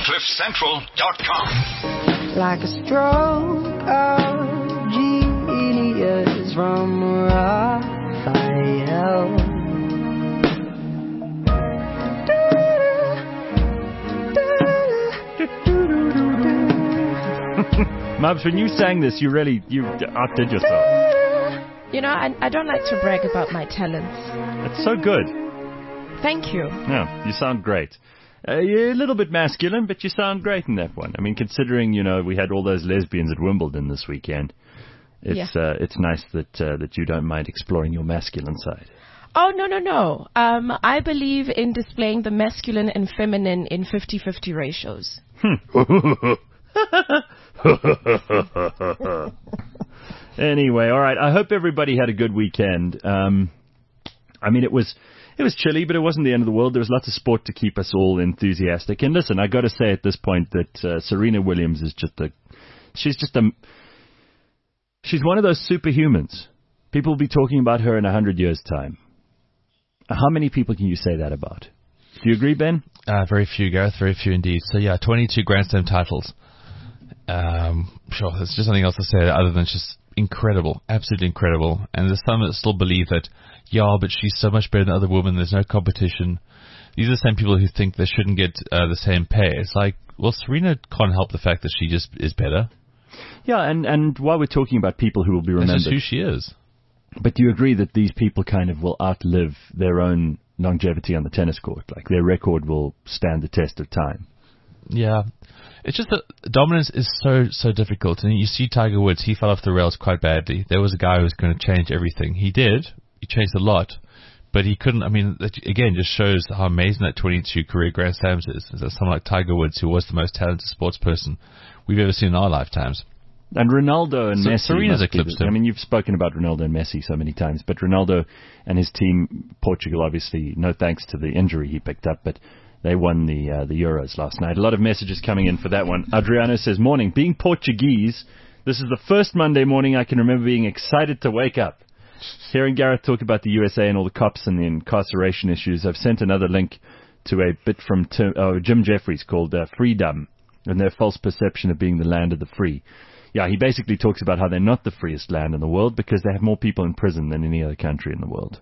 CliffCentral.com. Like a stroke of genius from Raphael. Mubs, when you sang this, you outdid yourself. You know, I don't like to brag about my talents. It's so good. Thank you. Yeah, you sound great. You're a little bit masculine, but you sound great in that one. I mean, considering, we had all those lesbians at Wimbledon this weekend, it's nice that you don't mind exploring your masculine side. Oh, no. I believe in displaying the masculine and feminine in 50-50 ratios. Anyway, all right. I hope everybody had a good weekend. I mean, it was chilly, but it wasn't the end of the world. There was lots of sport to keep us all enthusiastic. And listen, I got to say at this point that Serena Williams is she's one of those superhumans. People will be talking about her in 100 years' time. How many people can you say that about? Do you agree, Ben? Very few, Gareth. Very few indeed. So, 22 Grand Slam titles. Sure, there's just nothing else to say other than just incredible, absolutely incredible. And there's some that still believe that, but she's so much better than other women, there's no competition. These are the same people who think they shouldn't get the same pay. It's like, well, Serena can't help the fact that she just is better. Yeah, and while we're talking about people who will be remembered... That's just who she is. But do you agree that these people kind of will outlive their own longevity on the tennis court? Like, their record will stand the test of time? Yeah. It's just that dominance is so difficult. And you see Tiger Woods, he fell off the rails quite badly. There was a guy who was going to change everything. He did. He changed a lot. But he couldn't. I mean, that, again, just shows how amazing that 22 career Grand Slams is. That someone like Tiger Woods, who was the most talented sports person we've ever seen in our lifetimes. And Ronaldo and Messi. Serena's eclipsed him. I mean, you've spoken about Ronaldo and Messi so many times, but Ronaldo and his team, Portugal, obviously, no thanks to the injury he picked up, but they won the Euros last night. A lot of messages coming in for that one. Adriano says, morning. Being Portuguese, this is the first Monday morning I can remember being excited to wake up. Hearing Gareth talk about the USA and all the cops and the incarceration issues, I've sent another link to a bit from Jim Jeffries called Freedom and their false perception of being the land of the free. Yeah, he basically talks about how they're not the freest land in the world because they have more people in prison than any other country in the world.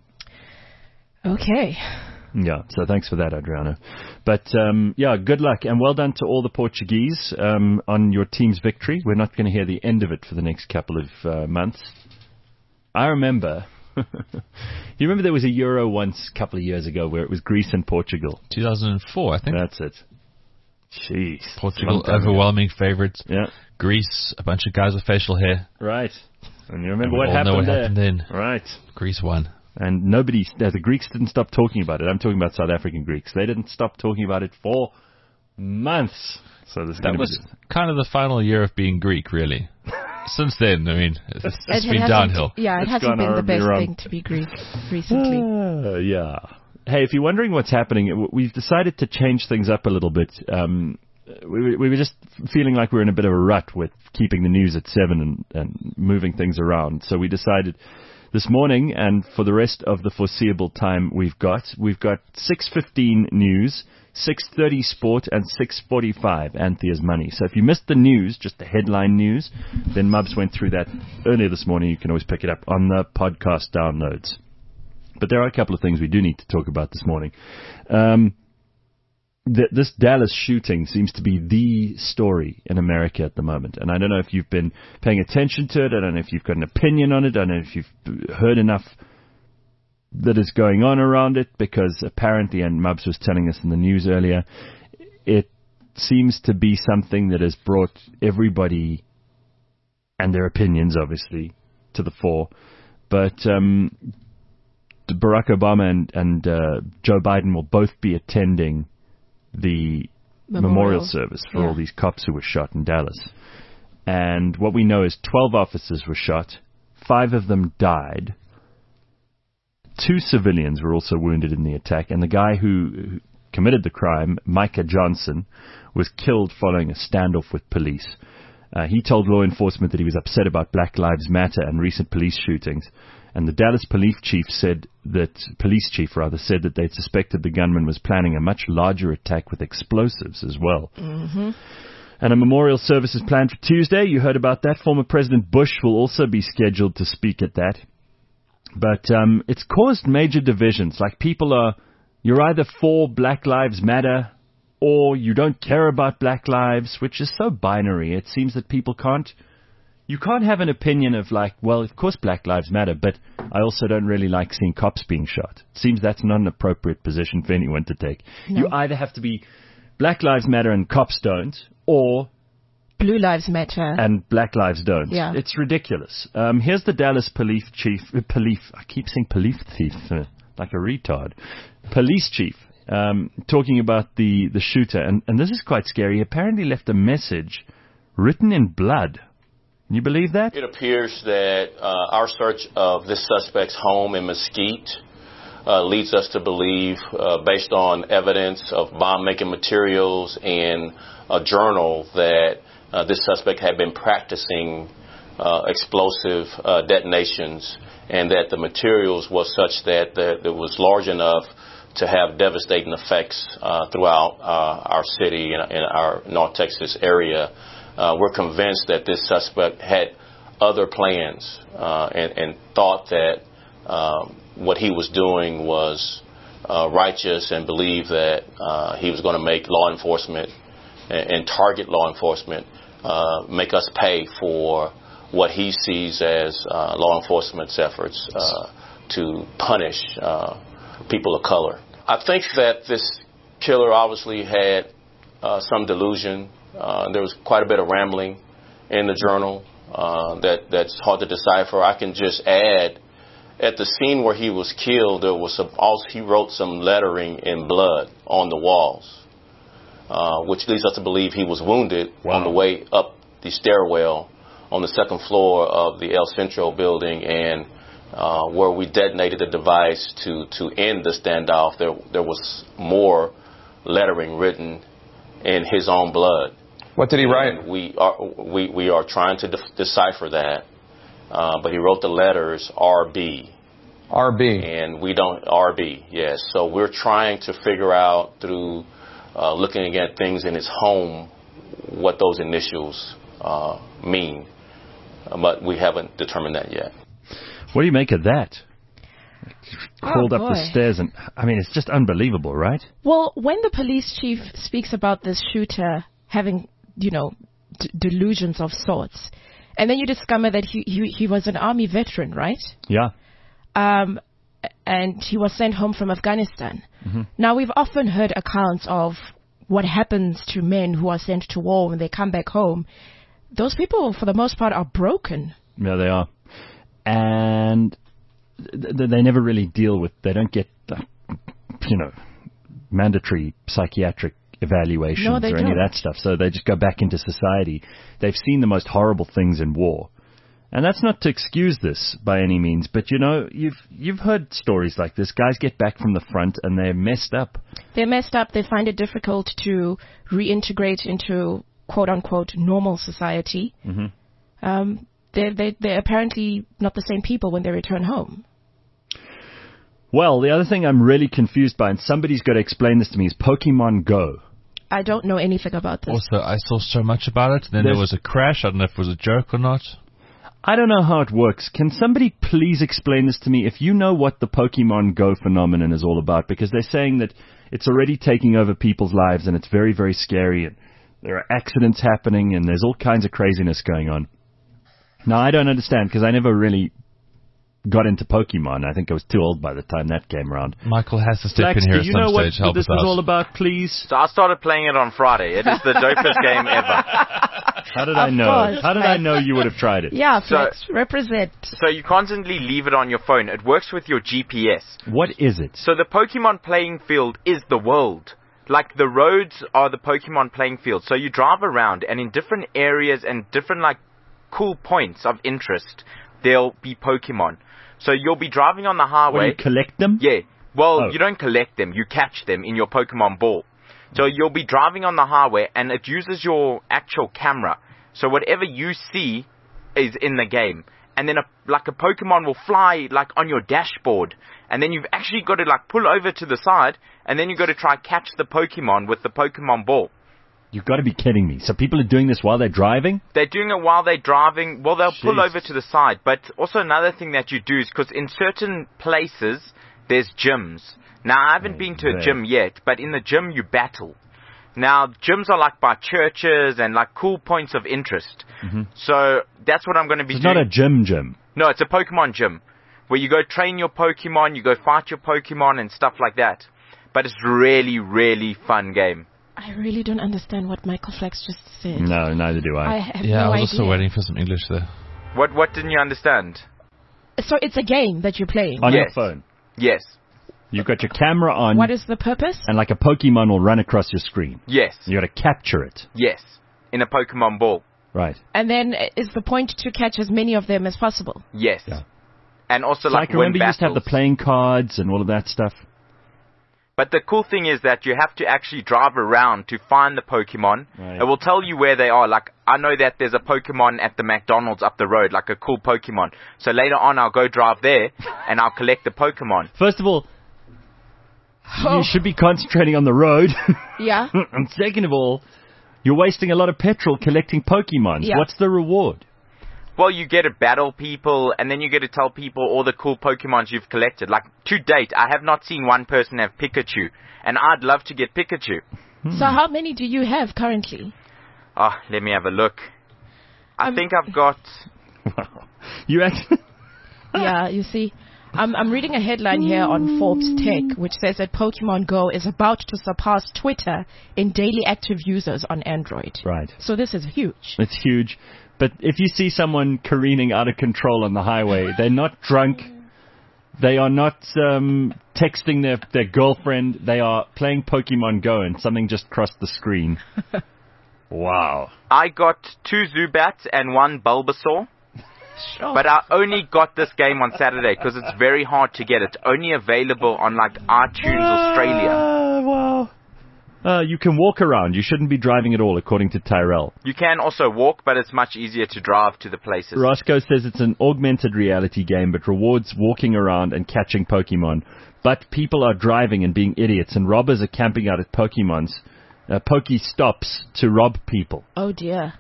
Okay. Yeah, so thanks for that, Adriano. But, good luck and well done to all the Portuguese on your team's victory. We're not going to hear the end of it for the next couple of months. I remember, you remember there was a Euro once a couple of years ago where it was Greece and Portugal? 2004, I think. That's it. Jeez. Portugal, overwhelming favourites. Yeah. Greece, a bunch of guys with facial hair. Right. And you remember what happened then. Right. Greece won. And the Greeks didn't stop talking about it. I'm talking about South African Greeks. They didn't stop talking about it for months. So that was kind of the final year of being Greek, really. Since then, I mean, it's been downhill. Yeah, it hasn't been the best thing to be Greek recently. Yeah. Hey, if you're wondering what's happening, we've decided to change things up a little bit. We were just feeling like we were in a bit of a rut with keeping the news at 7 and moving things around. So we decided this morning, and for the rest of the foreseeable time we've got 6:15 news, 6:30 sport, and 6:45 Anthea's Money. So if you missed the news, just the headline news, then Mubs went through that earlier this morning. You can always pick it up on the podcast downloads. But there are a couple of things we do need to talk about this morning. This Dallas shooting seems to be the story in America at the moment. And I don't know if you've been paying attention to it. I don't know if you've got an opinion on it. I don't know if you've heard enough that is going on around it, because apparently, and Mubs was telling us in the news earlier, it seems to be something that has brought everybody and their opinions, obviously, to the fore. But Barack Obama and Joe Biden will both be attending the memorial service for all these cops who were shot in Dallas. And what we know is 12 officers were shot. 5 of them died. 2 civilians were also wounded in the attack. And the guy who committed the crime, Micah Johnson, was killed following a standoff with police. He told law enforcement that he was upset about Black Lives Matter and recent police shootings. And the Dallas police chief said that they suspected the gunman was planning a much larger attack with explosives as well. Mm-hmm. And a memorial service is planned for Tuesday. You heard about that. Former President Bush will also be scheduled to speak at that. But it's caused major divisions. Like you're either for Black Lives Matter or you don't care about Black lives, which is so binary. It seems that you can't have an opinion of like, well, of course Black Lives Matter, but I also don't really like seeing cops being shot. It seems that's not an appropriate position for anyone to take. No. You either have to be Black Lives Matter and cops don't, or Blue Lives Matter and Black Lives don't. Yeah. It's ridiculous. Here's the Dallas police chief, I keep saying police chief, like a retard. Police chief, talking about the shooter, and this is quite scary. He apparently left a message written in blood. Can you believe that? It appears that our search of this suspect's home in Mesquite leads us to believe, based on evidence of bomb-making materials and a journal, that this suspect had been practicing explosive detonations, and that the materials was such that it was large enough to have devastating effects throughout our city and our North Texas area. We're convinced that this suspect had other plans and thought that what he was doing was righteous, and believed that he was going to make law enforcement and target law enforcement make us pay for what he sees as law enforcement's efforts to punish people of color. I think that this killer obviously had some delusion. There was quite a bit of rambling in the journal that's hard to decipher. I can just add, at the scene where he was killed, he wrote some lettering in blood on the walls, which leads us to believe he was wounded on the way up the stairwell on the second floor of the El Centro building, and where we detonated the device to end the standoff, there was more lettering written in his own blood. What did he write? We are trying to decipher that, but he wrote the letters RB. RB. And we don't, RB, yes. So we're trying to figure out through looking at things in his home what those initials mean, but we haven't determined that yet. What do you make of that? Crawled up boy. the stairs, and I mean, it's just unbelievable, right? Well, when the police chief speaks about this shooter having, delusions of sorts, and then you discover that he was an army veteran, right? Yeah. And he was sent home from Afghanistan. Mm-hmm. Now, we've often heard accounts of what happens to men who are sent to war when they come back home. Those people, for the most part, are broken. Yeah, they are. And they never really they don't get, mandatory psychiatric evaluations or any of that stuff. So they just go back into society. They've seen the most horrible things in war. And that's not to excuse this by any means, but you've heard stories like this. Guys get back from the front and they're messed up. They're messed up. They find it difficult to reintegrate into quote unquote normal society. Mm-hmm. They're apparently not the same people when they return home. Well, the other thing I'm really confused by, and somebody's got to explain this to me, is Pokemon Go. I don't know anything about this. Also, I saw so much about it. Then there was a crash. I don't know if it was a joke or not. I don't know how it works. Can somebody please explain this to me if you know what the Pokemon Go phenomenon is all about? Because they're saying that it's already taking over people's lives and it's very, very scary. And there are accidents happening and there's all kinds of craziness going on. Now, I don't understand because I never really got into Pokemon. I think I was too old by the time that came around. Michael has to step Flax, in here do you at know some what stage. Help this us is out. all about, please? So I started playing it on Friday. It is the dopest game ever. How did I know? course, How did I know you would have tried it? Yeah, Flex, represent. So you constantly leave it on your phone. It works with your GPS. What is it? So the Pokemon playing field is the world. Like the roads are the Pokemon playing field. So you drive around and in different areas and different cool points of interest, there'll be Pokemon. So you'll be driving on the highway. When you collect them? Yeah. Well, you don't collect them. You catch them in your Pokemon ball. So you'll be driving on the highway and it uses your actual camera. So whatever you see is in the game. and then like a Pokemon will fly like on your dashboard, and then you've actually got to like pull over to the side, and then you've got to try catch the Pokemon with the Pokemon ball. You've got to be kidding me. So people are doing this while they're driving? They're doing it while they're driving. Well, they'll pull Jeez. over to the side. But also another thing that you do is, because in certain places, there's gyms. Now, I haven't been to a gym yet, but in the gym, you battle. Now, gyms are like by churches and like cool points of interest. So that's what I'm going to be It's doing. not a gym. No, it's a Pokemon gym, where you go train your Pokemon, you go fight your Pokemon and stuff like that. But it's really, really fun game. I really don't understand what Michael Flax just said. No, neither do I I. have Yeah, no I was idea. also waiting for some English there. What didn't you understand? So it's a game that you're playing. On your Yes. phone. Yes. You've got your camera on, What is the purpose? and like a Pokemon will run across your screen. Yes. You got to capture it. Yes. In a Pokemon ball. Right. And then is the point to catch as many of them as possible? Yes. Yeah. And also So like win remember you used to have the battles. playing cards and all of that stuff? But the cool thing is that you have to actually drive around to find the Pokemon. Right. It will tell you where they are. Like, I know that there's a Pokemon at the McDonald's up the road, like a cool Pokemon. So later on, I'll go drive there, and I'll collect the Pokemon. First of all, Oh. you should be concentrating on the road. Yeah. And second of all, you're wasting a lot of petrol collecting Pokemons. Yeah. What's the reward? Well, you get to battle people, and then you get to tell people all the cool Pokemons you've collected. Like, to date, I have not seen one person have Pikachu, and I'd love to get Pikachu. So how many do you have currently? Oh, let me have a look. I think I've got... You actually... Yeah, you see. I'm reading a headline here on Forbes Tech, which says that Pokemon Go is about to surpass Twitter in daily active users on Android. Right. So this is huge. It's huge. But if you see someone careening out of control on the highway, they're not drunk. They are not texting their girlfriend. They are playing Pokemon Go, and something just crossed the screen. Wow. I got 2 Zubats and 1 Bulbasaur. Sure. But I only got this game on Saturday because it's very hard to get. It's only available on like iTunes Australia. Wow. You can walk around. You shouldn't be driving at all, according to Tyrell. You can also walk, but it's much easier to drive to the places. Roscoe says it's an augmented reality game, but rewards walking around and catching Pokemon. But people are driving and being idiots, and robbers are camping out at Pokestops to rob people. Oh dear.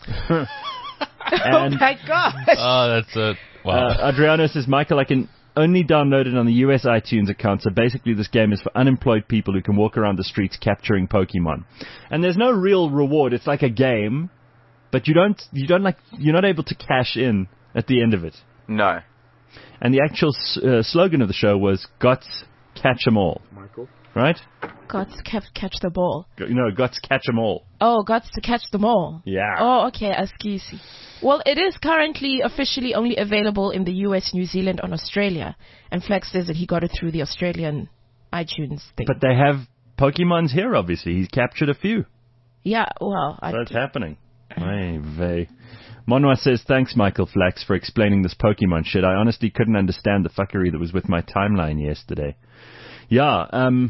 And Oh my gosh. Oh, that's it. Wow. Adriano says, Michael, I can only download it on the US iTunes account, so basically this game is for unemployed people who can walk around the streets capturing Pokemon. And there's no real reward. It's like a game, but you're not able to cash in at the end of it. No. And the actual slogan of the show was "Guts catch 'em all." Michael? Right? Gots catch the ball. Guts catch 'em all. Oh, gots to catch them all. Yeah. Oh, okay, Askisi. Well, it is currently officially only available in the US, New Zealand, and Australia. And Flex says that he got it through the Australian iTunes thing. But they have Pokemons here, obviously. He's captured a few. Yeah, well, So it's happening. Ay vey. Monwa says, thanks, Michael Flax, for explaining this Pokemon shit. I honestly couldn't understand the fuckery that was with my timeline yesterday. Yeah,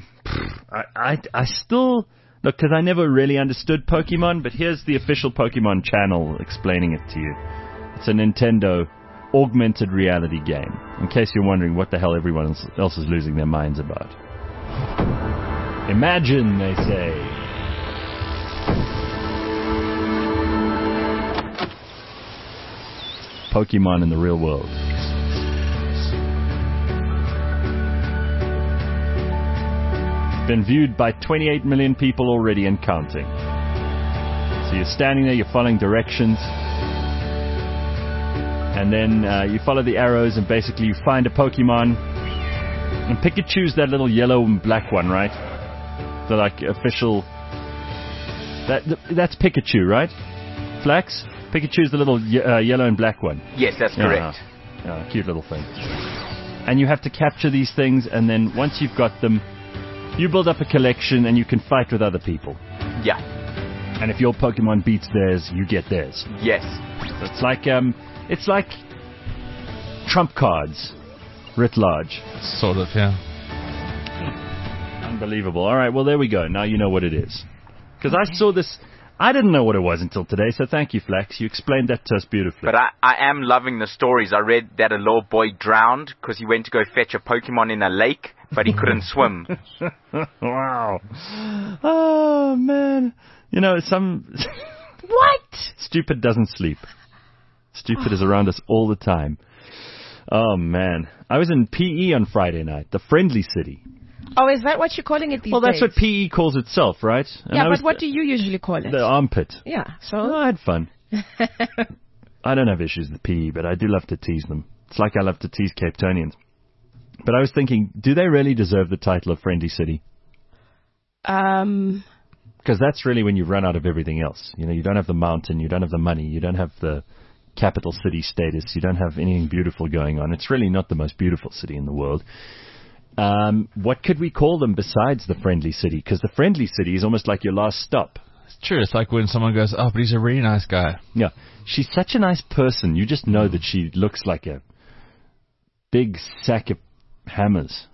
I still... Look, because I never really understood Pokemon, but here's the official Pokemon channel explaining it to you. It's a Nintendo augmented reality game, in case you're wondering what the hell everyone else is losing their minds about. Imagine, they say. Pokemon in the real world. Been viewed by 28 million people already and counting. So you're standing there, you're following directions, and then you follow the arrows, and basically you find a Pokemon. And Pikachu's that little yellow and black one, right? The like official. That's Pikachu, right? Flax? Pikachu's the little yellow and black one. Yes, that's correct. Yeah, cute little thing. And you have to capture these things, and then once you've got them, you build up a collection, and you can fight with other people. Yeah. And if your Pokemon beats theirs, you get theirs. Yes. So it's like trump cards, writ large. Sort of, yeah. Unbelievable. All right, well, there we go. Now you know what it is. Because I I didn't know what it was until today, so thank you, Flax. You explained that to us beautifully. But I am loving the stories. I read that a little boy drowned because he went to go fetch a Pokemon in a lake, but he couldn't swim. Wow. Oh, man. You know, What? Stupid doesn't sleep. Stupid is around us all the time. Oh, man. I was in PE on Friday night, the Friendly City. Oh, is that what you're calling it these Well, days? that's what PE calls itself, right? And Yeah, but what do you usually call it? The armpit. Yeah, so... Oh, I had fun. I don't have issues with PE, but I do love to tease them. It's like I love to tease Cape Townians. But I was thinking, do they really deserve the title of Friendly City? Because that's really when you've run out of everything else. You know, you don't have the mountain, you don't have the money, you don't have the capital city status, you don't have anything beautiful going on. It's really not the most beautiful city in the world. What could we call them besides the Friendly City? Because the Friendly City is almost like your last stop. It's true. It's like when someone goes, oh, but he's a really nice guy. Yeah. She's such a nice person. You just know that she looks like a big sack of hammers.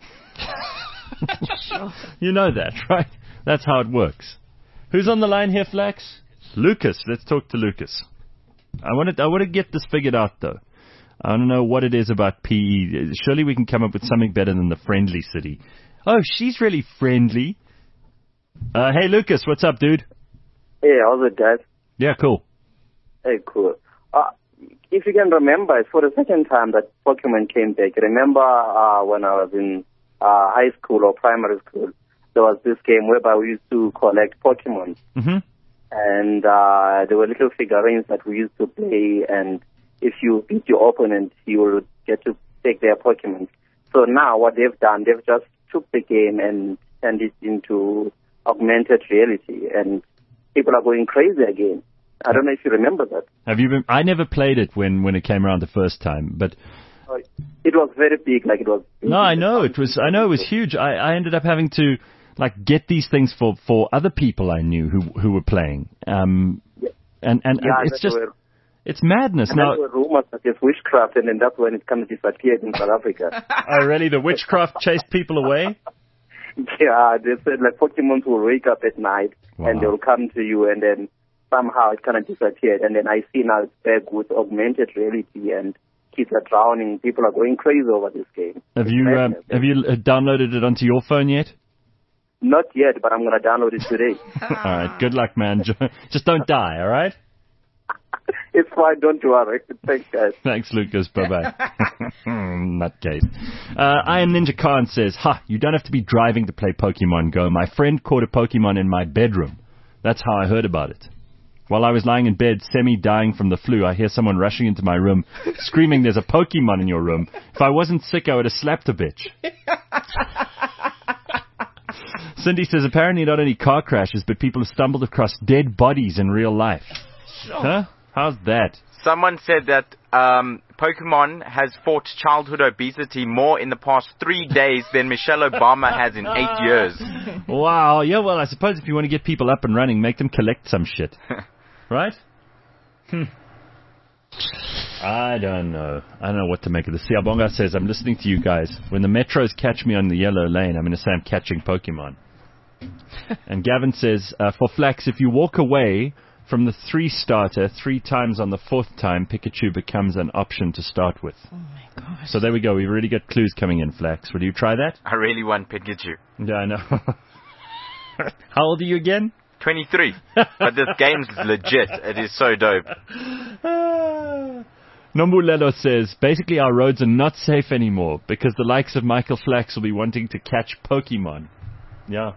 You know that, right? That's how it works. Who's on the line here, Flax? Lucas. Let's talk to Lucas. I want to get this figured out, though. I don't know what it is about PE. Surely we can come up with something better than the Friendly City. Oh, she's really friendly. Hey, Lucas, what's up, dude? Hey, how's it, guys? Yeah, cool. Hey, cool. If you can remember, it's for the second time that Pokemon came back. Remember when I was in high school or primary school, there was this game whereby we used to collect Pokemon. Mm-hmm. And there were little figurines that we used to play, and if you beat your opponent, you will get to take their Pokemon. So now what they've done, they've just took the game and turned it into augmented reality, and people are going crazy again. I don't know if you remember that. Have you been? I never played it when it came around the first time, but it was very big, like it was. No, I know it was. I know it was huge. I ended up having to get these things for other people I knew who were playing. And it's just. It's madness. And now, there were rumors that it's witchcraft, and then that's when it kind of disappeared in South Africa. Oh, really? The witchcraft chased people away? Yeah, they said like Pokemon will wake up at night, and they'll come to you, and then somehow it kind of disappeared. And then I see now it's back with augmented reality, and kids are drowning. People are going crazy over this game. Have you downloaded it onto your phone yet? Not yet, but I'm going to download it today. All right, good luck, man. Just don't die, all right? It's fine, don't worry. Thanks, guys. Thanks, Lucas. Bye-bye. Nutcase. Iron Ninja Khan says, you don't have to be driving to play Pokemon Go. My friend caught a Pokemon in my bedroom. That's how I heard about it. While I was lying in bed, semi-dying from the flu, I hear someone rushing into my room, screaming, there's a Pokemon in your room. If I wasn't sick, I would have slapped a bitch. Cindy says, apparently not only car crashes, but people have stumbled across dead bodies in real life. Huh? How's that? Someone said that Pokemon has fought childhood obesity more in the past 3 days than Michelle Obama has in 8 years. Wow. Yeah, well, I suppose if you want to get people up and running, make them collect some shit. Right? I don't know. I don't know what to make of this. Siabonga says, I'm listening to you guys. When the metros catch me on the yellow lane, I'm going to say I'm catching Pokemon. And Gavin says, for Flax, if you walk away from the 3-starter 3 times on the 4th time, Pikachu becomes an option to start with. Oh, my gosh. So there we go. We've already got clues coming in, Flax. Will you try that? I really want Pikachu. Yeah, I know. How old are you again? 23. But this game's legit. It is so dope. Nombulelo says, basically our roads are not safe anymore because the likes of Michael Flax will be wanting to catch Pokemon. Yeah.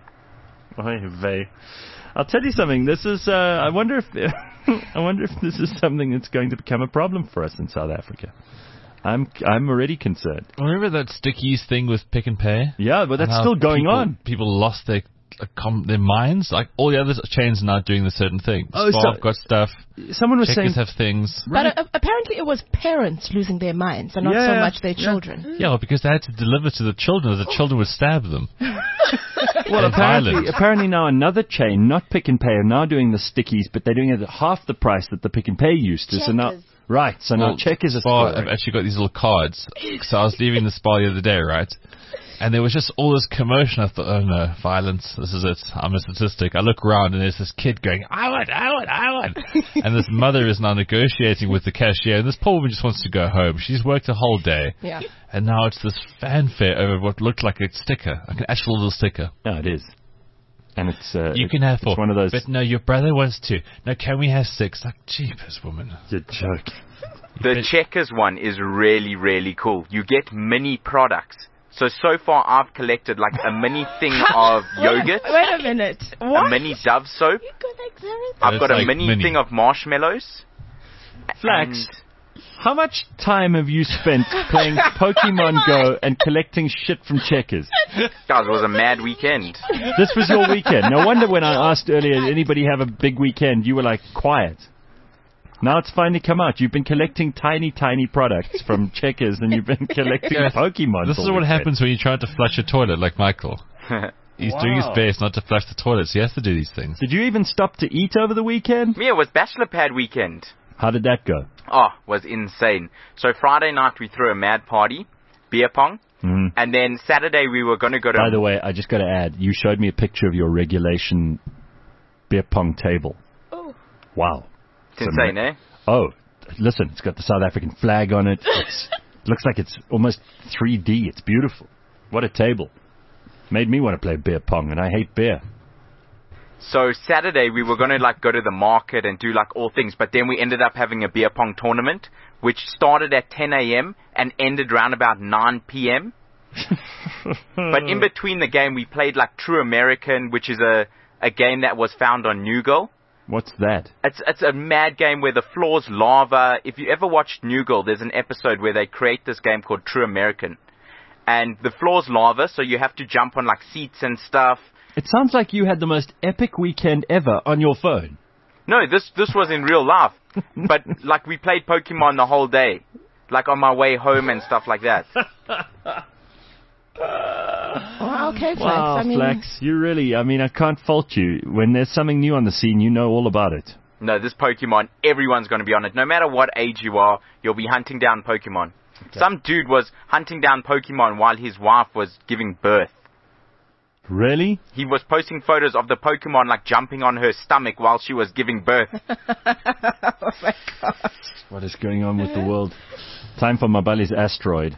I'll tell you something. This is. I wonder if this is something that's going to become a problem for us in South Africa. I'm already concerned. Remember that stickies thing with Pick and Pay? Yeah, but that's still going on. People lost their minds. Like all the other chains are not doing the certain thing. Spar got stuff. Someone was Checkers saying have things. But apparently it was parents losing their minds and not so much their children. Yeah, well, because they had to deliver to the children, or the children would stab them. Well, apparently now another chain, not Pick and Pay, are now doing the stickies, but they're doing it at half the price that the Pick and Pay used to. Checkers. So now Checkers are Spar have actually got these little cards. So I was leaving the Spar the other day, right? And there was just all this commotion. I thought, oh no, violence, this is it. I'm a statistic. I look around and there's this kid going, I want. And this mother is now negotiating with the cashier, and this poor woman just wants to go home. She's worked a whole day. Yeah. And now it's this fanfare over what looked like a sticker, like an actual little sticker. No, it is. And it's you can have 4. It's one of those. But no, your brother wants 2. No, can we have 6? Like, jeepers, woman. You're joking. The Checkers one is really, really cool. You get mini products. So far I've collected like a mini thing of yogurt. Wait a minute. What? A mini Dove soap. You collect everything? I've got a like mini mini thing of marshmallows. Flax, how much time have you spent playing Pokemon Go and collecting shit from Checkers? Guys, it was a mad weekend. This was your weekend. No wonder when I asked earlier, anybody have a big weekend, you were like, quiet. Now it's finally come out. You've been collecting tiny products from Checkers, and you've been collecting Pokemon. This is what happens when you try to flush a toilet like Michael. He's doing his Wow. best not to flush the toilet, so he has to do these things. Did you even stop to eat over the weekend? Yeah, it was Bachelor Pad weekend. How did that go? Oh, was insane. So Friday night we threw a mad party, beer pong, and then Saturday we were going to go to... By the way, I just got to add, you showed me a picture of your regulation beer pong table. Oh. Wow. It's insane, eh? Oh, listen, it's got the South African flag on it. It looks like it's almost 3D. It's beautiful. What a table. Made me want to play beer pong, and I hate beer. So Saturday we were going to like go to the market and do like all things, but then we ended up having a beer pong tournament, which started at 10 a.m. and ended around about 9 p.m. But in between the game we played like True American, which is a game that was found on Noogle. What's that? It's a mad game where the floor's lava. If you ever watched Noogle, there's an episode where they create this game called True American. And the floor's lava, so you have to jump on like seats and stuff. It sounds like you had the most epic weekend ever on your phone. No, this was in real life. But like we played Pokemon the whole day. Like on my way home and stuff like that. Oh, okay, Flax. Wow, I mean, Flax, you really, I can't fault you. When there's something new on the scene, you know all about it. No, this Pokemon, everyone's going to be on it. No matter what age you are, you'll be hunting down Pokemon. Okay. Some dude was hunting down Pokemon while his wife was giving birth. Really? He was posting photos of the Pokemon like jumping on her stomach while she was giving birth. oh my gosh. What is going on with the world? Time for Mabali's asteroid.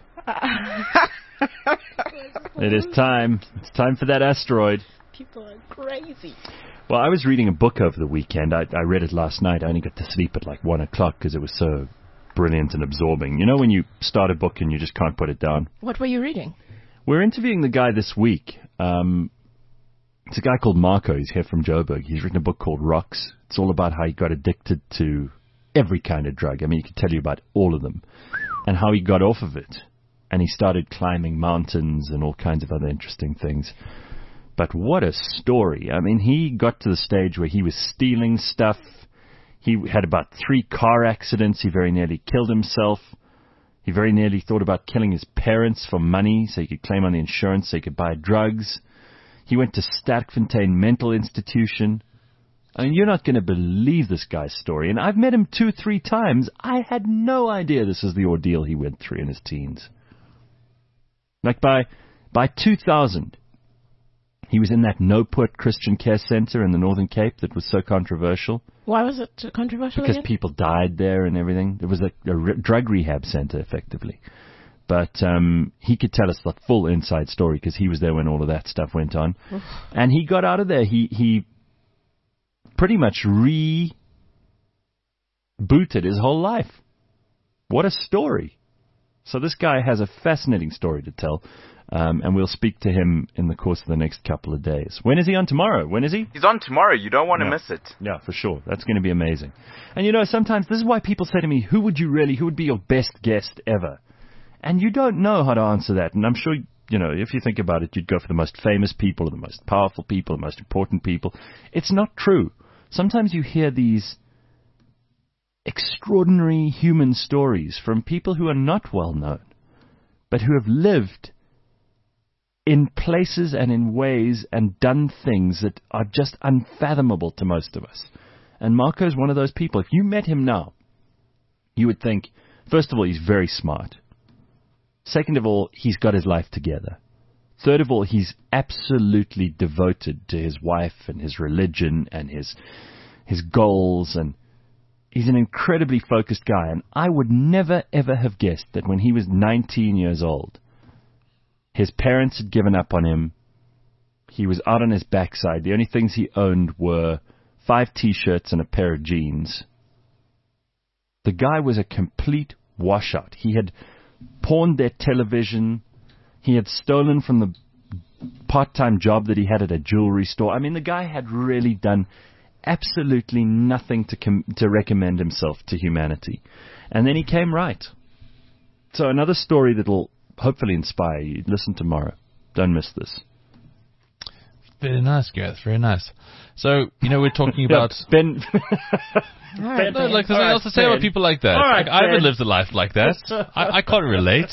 It is time. It's time for that asteroid. People are crazy. Well, I was reading a book over the weekend. I read it last night. I only got to sleep at like 1 o'clock because it was so brilliant and absorbing. You know when you start a book and you just can't put it down? What were you reading? We're interviewing the guy this week. It's a guy called Marco. He's here from Joburg. He's written a book called Rocks. It's all about how he got addicted to every kind of drug. I mean, he could tell you about all of them and how he got off of it. And he started climbing mountains and all kinds of other interesting things. But what a story. I mean, he got to the stage where he was stealing stuff. He had about 3 car accidents. He very nearly killed himself. He very nearly thought about killing his parents for money so he could claim on the insurance so he could buy drugs. He went to Sterkfontein Mental Institution. I mean, you're not going to believe this guy's story. And I've met him 2-3 times. I had no idea this was the ordeal he went through in his teens. Like by 2000, he was in that No-Put Christian Care Center in the Northern Cape that was so controversial. Why was it controversial Because again? people died there and everything. It was a drug rehab center, effectively. But he could tell us the full inside story because he was there when all of that stuff went on. And he got out of there. He pretty much rebooted his whole life. What a story. So this guy has a fascinating story to tell, and we'll speak to him in the course of the next couple of days. When is he on tomorrow? When is he? He's on tomorrow. You don't want to miss it. Yeah, for sure. That's going to be amazing. And you know, sometimes this is why people say to me, who would be your best guest ever? And you don't know how to answer that. And I'm sure, you know, if you think about it, you'd go for the most famous people, or the most powerful people, the most important people. It's not true. Sometimes you hear these extraordinary human stories from people who are not well known, but who have lived in places and in ways and done things that are just unfathomable to most of us. And Marco's one of those people. If you met him now, you would think, first of all, he's very smart. Second of all, he's got his life together. third of all, he's absolutely devoted to his wife and his religion and his goals, and he's an incredibly focused guy. And I would never, ever have guessed that when he was 19 years old, his parents had given up on him. He was out on his backside. The only things he owned were 5 T-shirts and a pair of jeans. The guy was a complete washout. He had pawned their television. He had stolen from the part-time job that he had at a jewelry store. I mean, the guy had really done absolutely nothing to recommend himself to humanity. And then he came right. So another story that will hopefully inspire you. Listen tomorrow. Don't miss this. Very nice, Gareth. Very nice. So, we're talking about... Ben... Right, No, like, there's nothing else to say about people like that. All right, I haven't Ben. lived a life like that. I can't relate.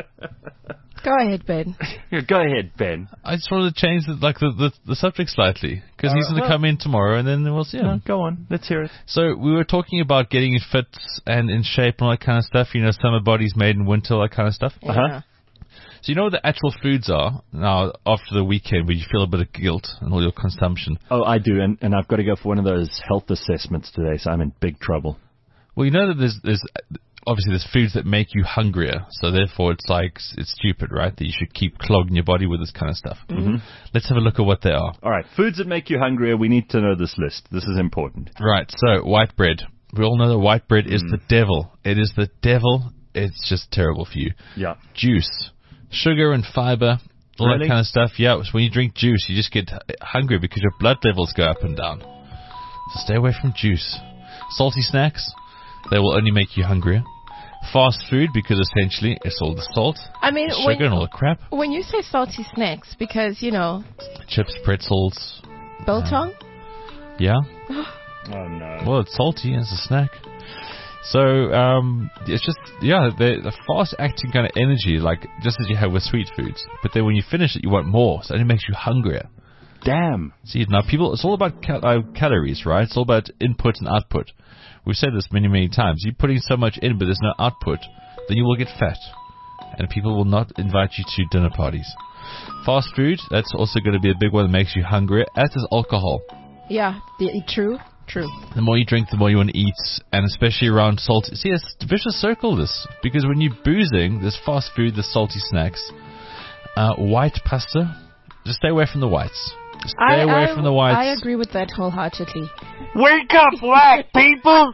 Go ahead, Ben. Go ahead, Ben. I just wanted to change the subject slightly, because he's going to come in tomorrow, and then we'll see him. No, go on. Let's hear it. So we were talking about getting in fit and in shape and all that kind of stuff. Summer bodies made in winter, all that kind of stuff. Uh-huh. So you know what the actual foods are now after the weekend where you feel a bit of guilt and all your consumption? Oh, I do, and I've got to go for one of those health assessments today, so I'm in big trouble. Well, you know that there's obviously there's foods that make you hungrier, so therefore it's stupid, right? That you should keep clogging your body with this kind of stuff. Mm-hmm. Let's have a look at what they are. All right, foods that make you hungrier, we need to know this list. This is important. Right, so white bread. We all know that white bread is the devil. It is the devil. It's just terrible for you. Yeah. Juice. Sugar and fiber, all Really? that kind of stuff. Yeah, so when you drink juice, you just get hungry because your blood levels go up and down. So stay away from juice. Salty snacks, they will only make you hungrier. Fast food, because essentially it's all the salt, I mean, the sugar and all the crap. when you say salty snacks, because, Chips, pretzels. biltong? Yeah. Oh, no. Well, it's salty as a snack. So, it's just, the fast-acting kind of energy, like, just as you have with sweet foods. But then when you finish it, you want more, so it only makes you hungrier. Damn. See, now people, it's all about calories, right? It's all about input and output. We've said this many, many times. You're putting so much in, but there's no output, then you will get fat. And people will not invite you to dinner parties. Fast food, that's also going to be a big one that makes you hungrier, as is alcohol. Yeah, true. The more you drink, the more you want to eat, and especially around salty. See, it's a vicious circle, this. Because when you're boozing, there's fast food, there's salty snacks. White pasta, just stay away from the whites. Just stay away from the whites. I agree with that wholeheartedly. Wake up, black people!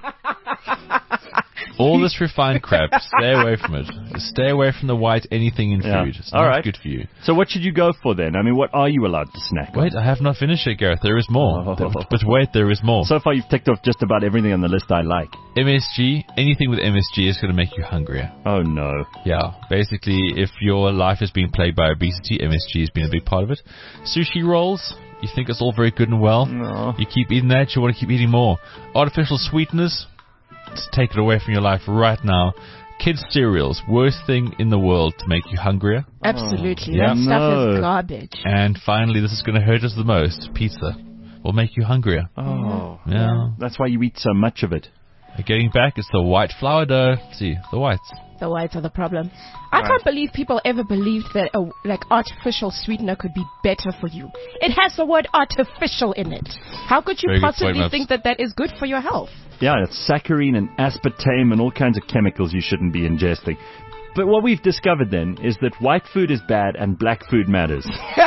All this refined crap, stay away from it. Just stay away from the white anything in Yeah. food. It's All not right. good for you. So what should you go for then? I mean, what are you allowed to snack on? Wait, I have not finished it, Gareth. There is more. Oh. But wait, there is more. So far, you've ticked off just about everything on the list I like. MSG, anything with MSG is going to make you hungrier. Oh, no. Yeah, basically, if your life has been plagued by obesity, MSG has been a big part of it. Sushi rolls, you think it's all very good and well. No. You keep eating that, you want to keep eating more. Artificial sweeteners, just take it away from your life right now. Kids' cereals, worst thing in the world to make you hungrier. Absolutely. Yeah. That stuff No. is garbage. And finally, this is going to hurt us the most. Pizza will make you hungrier. Oh. Yeah. That's why you eat so much of it. Getting back, it's the white flour dough. See, the whites. The whites are the problem. I can't believe people ever believed that artificial sweetener could be better for you. It has the word artificial in it. How could you Very good possibly point, think that is good for your health? Yeah, it's saccharine and aspartame and all kinds of chemicals you shouldn't be ingesting. But what we've discovered then is that white food is bad and black food matters.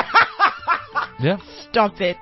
Yeah. Stop it.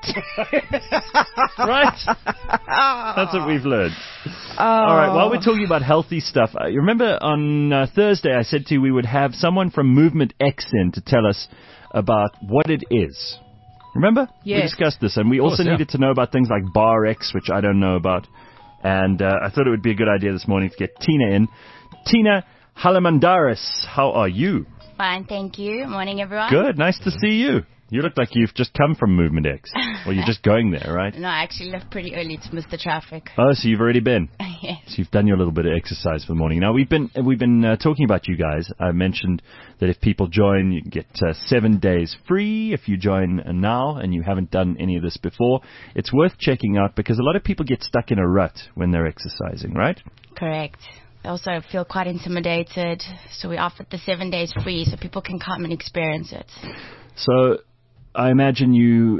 Right? That's what we've learned. All right, while we're talking about healthy stuff, you remember on Thursday I said to you we would have someone from Movement X in to tell us about what it is. Remember? Yes. We discussed this, and we also yeah. needed to know about things like Bar X, which I don't know about. And I thought it would be a good idea this morning to get Tina in. Tina Halamandaris, how are you? Fine, thank you. Morning, everyone. Good, nice to see you. You look like you've just come from Movement X. Or you're just going there, right? No, I actually left pretty early to miss the traffic. Oh, so you've already been. Yes. So you've done your little bit of exercise for the morning. Now, we've been talking about you guys. I mentioned that if people join, you can get 7 days free if you join now and you haven't done any of this before. It's worth checking out because a lot of people get stuck in a rut when they're exercising, right? Correct. They also feel quite intimidated. So we offered the 7 days free so people can come and experience it. So I imagine you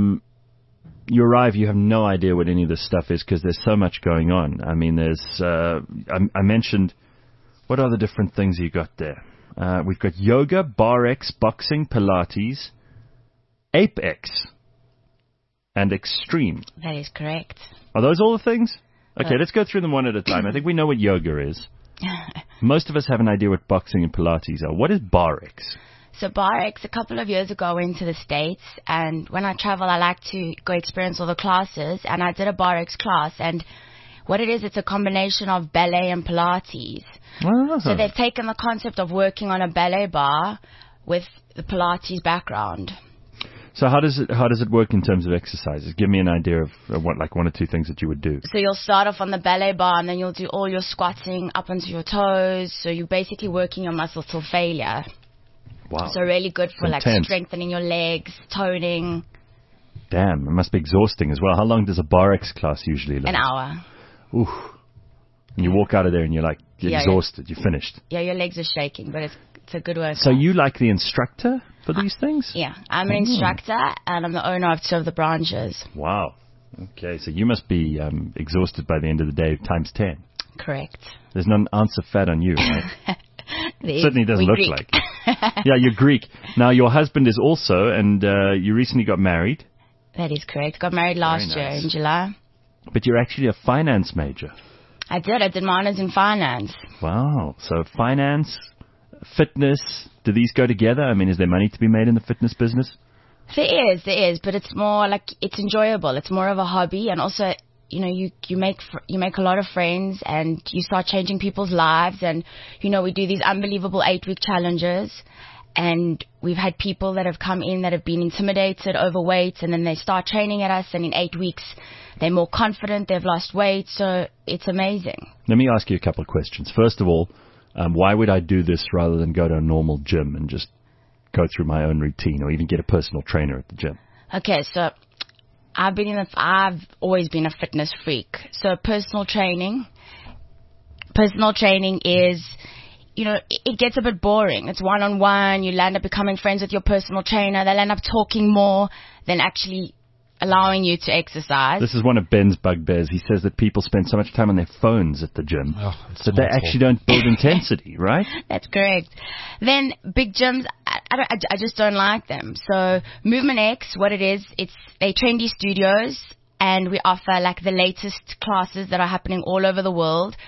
arrive, you have no idea what any of this stuff is because there's so much going on. I mean, there's, I mentioned, what are the different things you got there? We've got yoga, BarX, boxing, Pilates, ApeX, and Extreme. That is correct. Are those all the things? Okay, let's go through them one at a time. I think we know what yoga is. Most of us have an idea what boxing and Pilates are. What is BarX? So BarX, a couple of years ago, I went to the States, and when I travel, I like to go experience all the classes, and I did a BarX class, and what it is, it's a combination of ballet and Pilates. Oh. So they've taken the concept of working on a ballet bar with the Pilates background. So how does it work in terms of exercises? Give me an idea of what, like one or two things that you would do. So you'll start off on the ballet bar, and then you'll do all your squatting up onto your toes, so you're basically working your muscles till failure. Wow. So really good for like Intense. strengthening your legs, toning. Damn, it must be exhausting as well. How long does a BarX class usually last? An hour. Oof. And you walk out of there and you're like, you're Yeah, exhausted, you're finished. Yeah, your legs are shaking, but it's a good workout. So you like the instructor for these things? Yeah, I'm an instructor, and I'm the owner of 2 of the branches. Wow. Okay, so you must be exhausted by the end of the day times 10. Correct. There's not an ounce of fat on you, right? Certainly doesn't We're look Greek. like. Yeah, you're Greek. Now, your husband is also, and you recently got married, That is correct. Got married last Very year nice. in July. but you're actually a finance major. I did my honors in finance. Wow. So finance, fitness, do these go together? I mean, is there money to be made in the fitness business? There is, but it's more like, it's enjoyable. It's more of a hobby, and also, you know, you make a lot of friends, and you start changing people's lives, and, you know, we do these unbelievable 8-week challenges, and we've had people that have come in that have been intimidated, overweight, and then they start training at us, and in 8 weeks, they're more confident, they've lost weight, so it's amazing. Let me ask you a couple of questions. First of all, why would I do this rather than go to a normal gym and just go through my own routine, or even get a personal trainer at the gym? Okay, so I've always been a fitness freak. So personal training is, you know, it gets a bit boring. It's one-on-one. You end up becoming friends with your personal trainer. They'll end up talking more than actually allowing you to exercise. This is one of Ben's bugbears. He says that people spend so much time on their phones at the gym that they actually don't build intensity, right? That's correct. Then big gyms, I just don't like them. So Movement X, what it is, they're trendy studios, and we offer like the latest classes that are happening all over the world.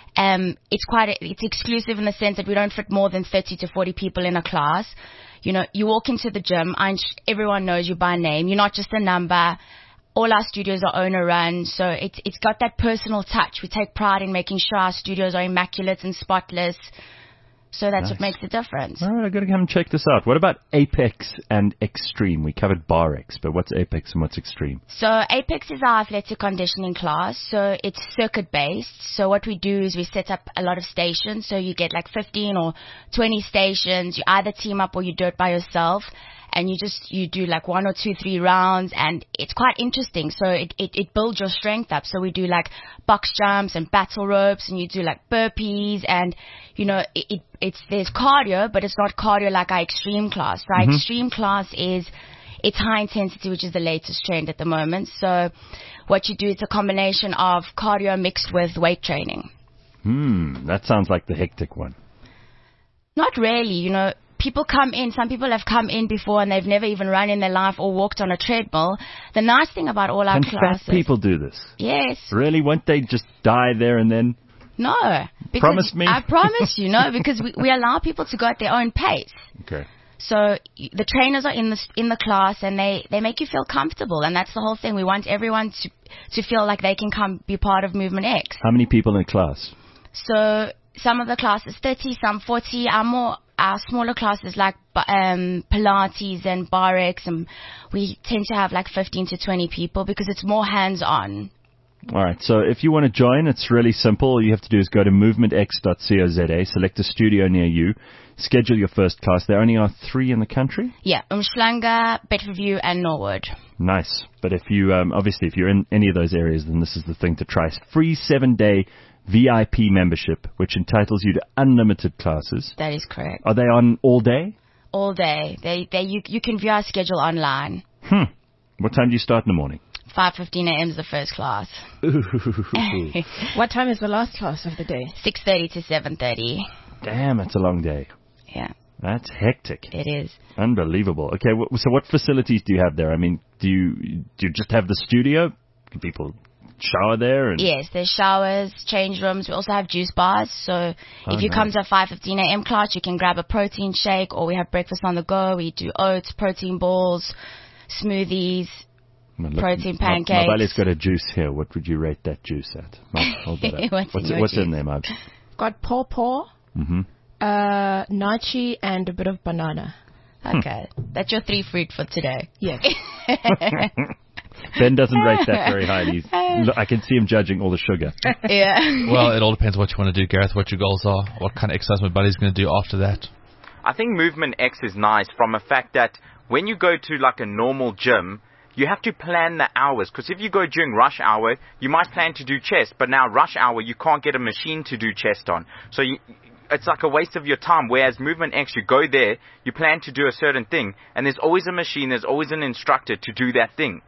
It's exclusive in the sense that we don't fit more than 30 to 40 people in a class. You know, you walk into the gym, everyone knows you by name. You're not just a number. All our studios are owner run, so it's got that personal touch. We take pride in making sure our studios are immaculate and spotless. So that's Nice. what makes the difference. All right, I've got to come and check this out. What about Apex and Extreme? We covered BarX, but what's Apex and what's Extreme? So Apex is our athletic conditioning class. So it's circuit based. So what we do is we set up a lot of stations. So you get like 15 or 20 stations. You either team up or you do it by yourself. And you do like 1 or 2, 3 rounds, and it's quite interesting. So it builds your strength up. So we do like box jumps and battle ropes, and you do like burpees, and you know, there's cardio, but it's not cardio like our extreme class. So our extreme class it's high intensity, which is the latest trend at the moment. So what you do, it's a combination of cardio mixed with weight training. That sounds like the hectic one. Not really, you know. Some people have come in before and they've never even run in their life or walked on a treadmill. The nice thing about all our classes... Fat people do this? Yes. Really? Won't they just die there and then? No. Promise me? I promise you, no, because we allow people to go at their own pace. Okay. So the trainers are in the class, and they make you feel comfortable, and that's the whole thing. We want everyone to feel like they can come be part of Movement X. How many people in a class? So some of the classes 30, some 40. Our smaller classes like Pilates and BarX, and we tend to have like 15 to 20 people because it's more hands-on. All right, so if you want to join, it's really simple. All you have to do is go to movementx.co.za, select a studio near you, schedule your first class. There only are 3 in the country? Yeah, Umhlanga, Bedfordview, and Norwood. Nice. But if you, obviously, if you're in any of those areas, then this is the thing to try. Free 7-day VIP membership, which entitles you to unlimited classes. That is correct. Are they on all day? All day. You can view our schedule online. What time do you start in the morning? 5:15 a.m. is the first class. What time is the last class of the day? 6:30 to 7:30. Damn, that's a long day. Yeah, That's hectic. it is. Unbelievable. Okay, so what facilities do you have there? I mean, do you just have the studio? Can people shower there? And Yes, there's showers, change rooms. We also have juice bars. So if you come to a 5:15 a.m. class, you can grab a protein shake, or we have breakfast on the go. We do oats, protein balls, smoothies, protein pancakes. Mabali's got a juice here. What would you rate that juice at? Hold that up. What's in there, Mab? Got pawpaw, nachi, and a bit of banana. Okay, that's your 3 fruit for today. Yes. Ben doesn't rate that very highly. Look, I can see him judging all the sugar. Yeah. Well, it all depends what you want to do, Gareth, what your goals are, what kind of exercise my buddy's going to do after that. I think Movement X is nice from a fact that when you go to like a normal gym, you have to plan the hours. Because if you go during rush hour, you might plan to do chest, but now rush hour, you can't get a machine to do chest on. So it's like a waste of your time. Whereas Movement X, you go there, you plan to do a certain thing, and there's always a machine, there's always an instructor to do that thing.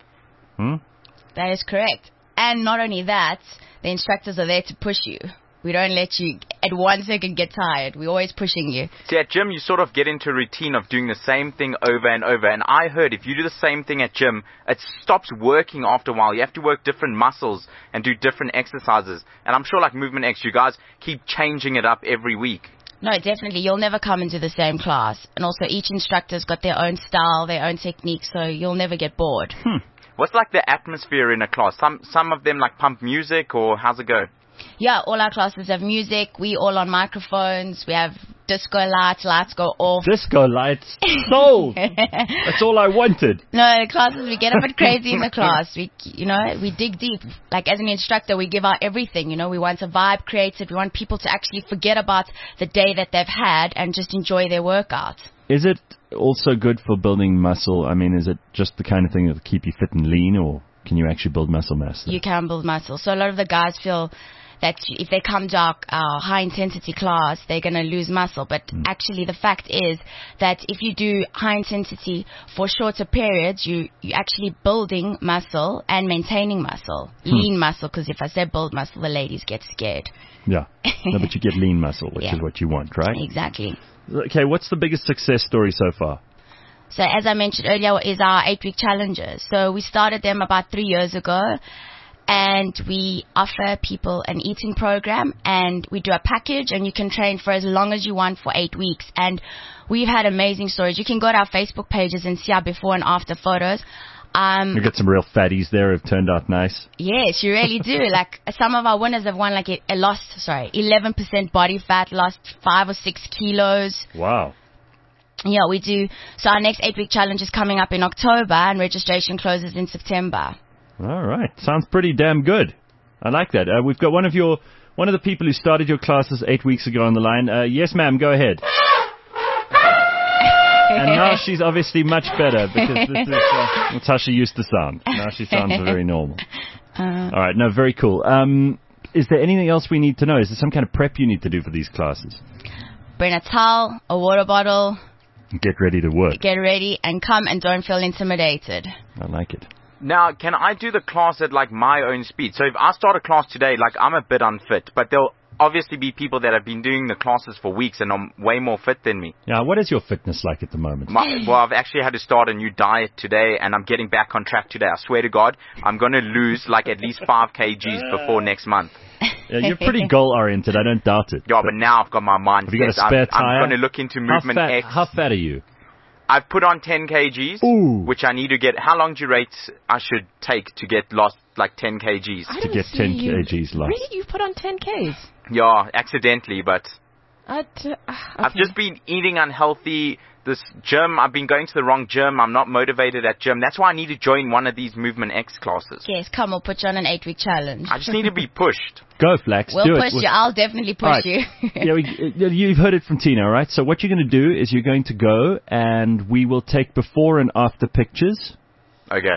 That is correct. And not only that, the instructors are there to push you. We don't let you at 1 second get tired. We're always pushing you. See, at gym, you sort of get into a routine of doing the same thing over and over. And I heard if you do the same thing at gym, it stops working after a while. You have to work different muscles and do different exercises. And I'm sure like Movement X, you guys keep changing it up every week. No, definitely. You'll never come into the same class. And also each instructor's got their own style, their own technique, so you'll never get bored. What's like the atmosphere in a class? Some of them like pump music, or how's it go? Yeah, all our classes have music. We all on microphones. We have disco lights go off. Disco lights? Sold! That's all I wanted. No, the classes, we get a bit crazy in the class. We dig deep. Like as an instructor, we give out everything. We want a vibe created. We want people to actually forget about the day that they've had and just enjoy their workout. Is it also good for building muscle? I mean, is it just the kind of thing that will keep you fit and lean, or can you actually build muscle mass there? You can build muscle. So a lot of the guys feel that if they come to our high-intensity class, they're going to lose muscle. But actually the fact is that if you do high-intensity for shorter periods, you're actually building muscle and maintaining muscle. Lean muscle, because if I say build muscle, the ladies get scared. Yeah. No, but you get lean muscle, which is what you want, right? Exactly. Okay, what's the biggest success story so far? So as I mentioned earlier, is our 8-week challenges. So we started them about 3 years ago. And we offer people an eating program, and we do a package, and you can train for as long as you want for 8 weeks. And we've had amazing stories. You can go to our Facebook pages and see our before and after photos. You've got some real fatties there who've turned out nice. Yes, you really do. Like some of our winners have won like 11% body fat, lost 5 or 6 kilos. Wow. Yeah, we do. So our next 8-week challenge is coming up in October, and registration closes in September. All right. Sounds pretty damn good. I like that. We've got one of the people who started your classes 8 weeks ago on the line. Yes, ma'am, go ahead. And now she's obviously much better, because this is that's how she used to sound. Now she sounds very normal. All right. No, very cool. Is there anything else we need to know? Is there some kind of prep you need to do for these classes? Bring a towel, a water bottle. Get ready to work. Get ready and come, and don't feel intimidated. I like it. Now, can I do the class at like my own speed? So if I start a class today, like I'm a bit unfit, but there'll obviously be people that have been doing the classes for weeks and are way more fit than me. Yeah, what is your fitness like at the moment? Well, I've actually had to start a new diet today, and I'm getting back on track today. I swear to God, I'm going to lose like at least 5 kgs before next month. Yeah, you're pretty goal-oriented. I don't doubt it. Yeah, but now I've got my mind set. Have you got a spare tire? I'm going to look into Movement X. How fat are you? I've put on 10 kgs, which I need to get. How long do you rate I should take to get lost like 10 kgs? To get 10 kgs lost. Really? You put on 10 Ks? Yeah, accidentally, but okay. I've just been eating unhealthy. This gym, I've been going to the wrong gym. I'm not motivated at gym. That's why I need to join one of these Movement X classes. Yes, come, we'll put you on an 8-week challenge. I just need to be pushed. Go, Flax. We'll do push it. you. I'll definitely push you. Yeah, you've heard it from Tina, right? So what you're going to do is you're going to go, and we will take before and after pictures. Okay.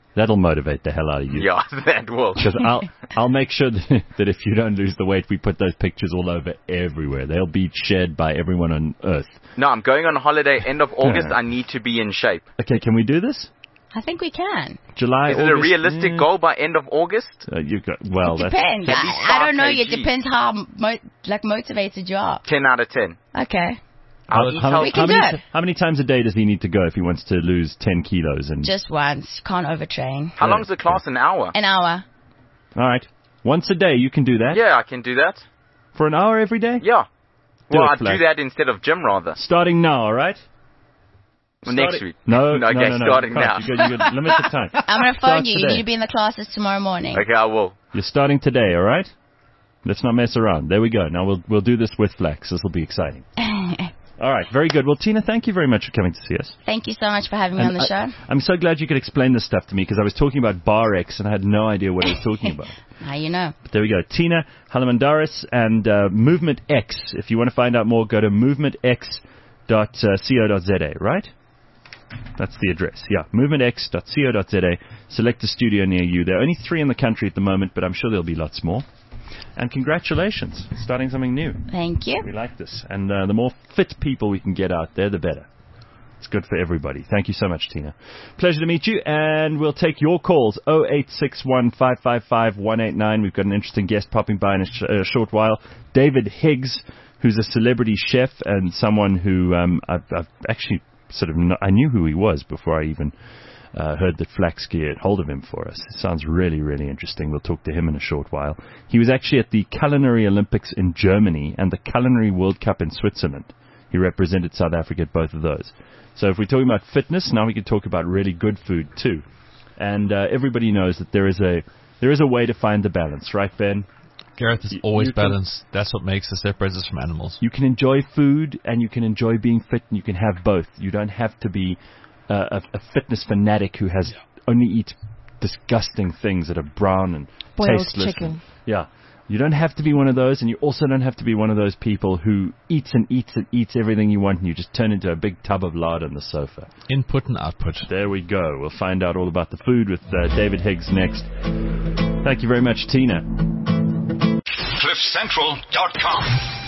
That'll motivate the hell out of you. Yeah, that will. Because I'll make sure that if you don't lose the weight, we put those pictures all over everywhere. They'll be shared by everyone on Earth. No, I'm going on holiday end of August. I need to be in shape. Okay, can we do this? I think we can. July, Is it August? a realistic goal by end of August? You got, well, It depends. At least I don't know. 5 It kg. depends how motivated you are. 10 out of 10. Okay. I'll eat healthy. We can do it. How many times a day does he need to go if he wants to lose 10 kilos? And Just once. Can't overtrain. How long's the class? An hour? An hour. all right, once a day you can do that. Yeah, I can do that. For an hour every day. Yeah. Do Well, it, I'd Flack. do that instead of gym rather. Starting now, all right? Next week. No, Okay, no. starting You now. got limited time. I'm going to Start phone you. You today. need to be in the classes tomorrow morning. Okay, I will. You're starting today, all right? Let's not mess around. There we go. Now we'll do this with Flex. This will be exciting. All right, very good. Well, Tina, thank you very much for coming to see us. Thank you so much for having me on the show. I'm so glad you could explain this stuff to me because I was talking about Bar X and I had no idea what I was talking about. Now you know. But there we go. Tina Halamandaris and Movement X. If you want to find out more, go to movementx.co.za, right? That's the address. Yeah, movementx.co.za. Select a studio near you. There are only 3 in the country at the moment, but I'm sure there'll be lots more. And congratulations, starting something new. Thank you. We like this. And the more fit people we can get out there, the better. It's good for everybody. Thank you so much, Tina. Pleasure to meet you. And we'll take your calls, 0861 555 189. We've got an interesting guest popping by in a short while. David Higgs, who's a celebrity chef and someone who I've actually I knew who he was before I even heard that Flax geared hold of him for us. It sounds really, really interesting. We'll talk to him in a short while. He was actually at the Culinary Olympics in Germany and the Culinary World Cup in Switzerland. He represented South Africa at both of those. So if we're talking about fitness, now we can talk about really good food too. And everybody knows that there is a way to find the balance, right, Ben? Gareth, is always balance. That's what makes us separates us from animals. You can enjoy food and you can enjoy being fit, and you can have both. You don't have to be a fitness fanatic who has only eats disgusting things that are brown and Boiled tasteless. chicken. Yeah. You don't have to be one of those, and you also don't have to be one of those people who eats and eats and eats everything you want, and you just turn into a big tub of lard on the sofa. Input and output. There we go. We'll find out all about the food with David Higgs next. Thank you very much, Tina. CliffCentral.com